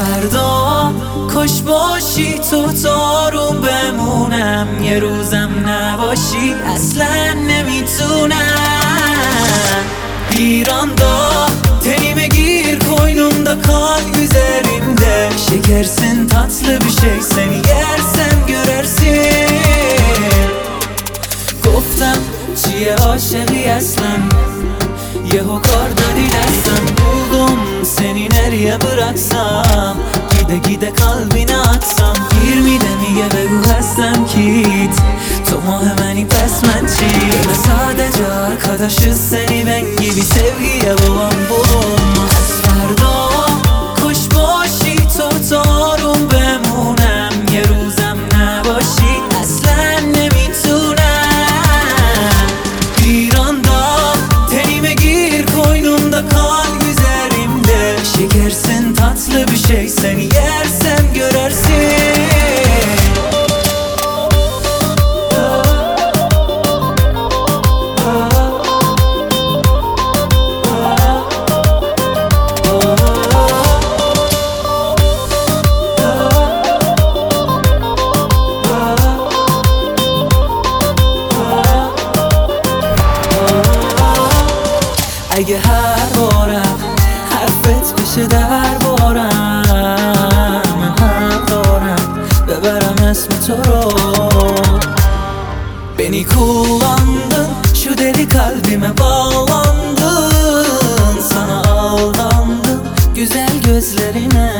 فردا کاش باشی تو تارون بمونم، یه روزم نباشی اصلا nemitunam. Bir anda tenime gir, koynumda kal üzerimde. Şekersin, tatlı bir şey, seni yersem görersin. گفتم چیه عاشقی اصلا، یهو کار دادی دستم. buldum seni nereye bıraksam, gide gide kalbine atsam. 20'de میگه بگو هستم کیت، تو ماه منی پس من چی؟ sadece arkadaşız seni ben gibi sevgiye babam bulun. از فردا خوش باشی تو تارون بمونم، یه روزم نباشی اصلا nemitunam. bir anda tenime gir, koynumda kal üzerimde. Şekersin, tatlı bir şey, seni yersem görersin. اگه هر بارم حرفت بشه در بارم، من حق دارم ببرم اسم تو رو. Beni kullandın, şu deli kalbime bağlandın. Sana aldandım, güzel gözlerine.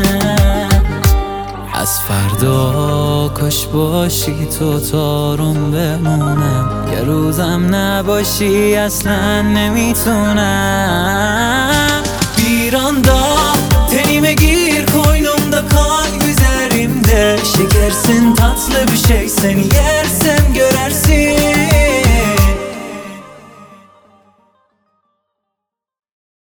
از فردا کاش باشی تو تارون بمونم، یه روزم نباشی اصلا nemitunam. bir anda tenime gir, koynumda kal üzerimde. Şekersin, tatlı bir şey, seni yersem